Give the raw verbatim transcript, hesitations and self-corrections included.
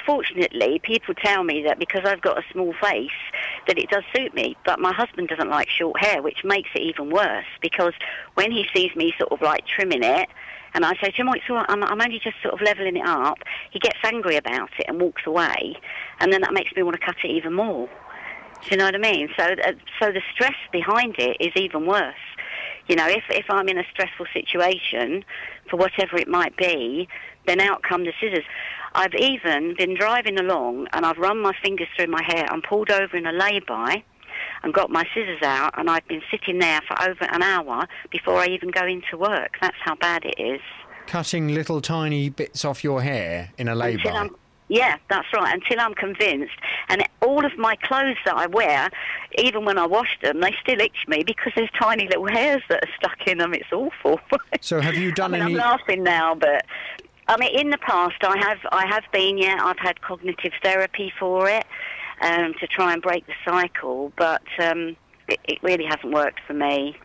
unfortunately, people tell me that because I've got a small face, that it does suit me. But my husband doesn't like short hair, which makes it even worse, because when he sees me sort of like trimming it, and I say to him, oh, it's all right, I'm, I'm only just sort of levelling it up, he gets angry about it and walks away, and then that makes me want to cut it even more. Do you know what I mean? So, uh, so the stress behind it is even worse. You know, if, if I'm in a stressful situation, for whatever it might be, then out come the scissors. I've even been driving along and I've run my fingers through my hair and pulled over in a lay-by and got my scissors out, and I've been sitting there for over an hour before I even go into work. That's how bad it is. Cutting little tiny bits off your hair in a lay-by? Yeah, that's right, until I'm convinced. And all of my clothes that I wear, even when I wash them, they still itch me because there's tiny little hairs that are stuck in them. It's awful. So have you done I mean, any... I'm laughing now, but... I mean, in the past, I have I have been, yeah, I've had cognitive therapy for it, um, to try and break the cycle, but um, it, it really hasn't worked for me.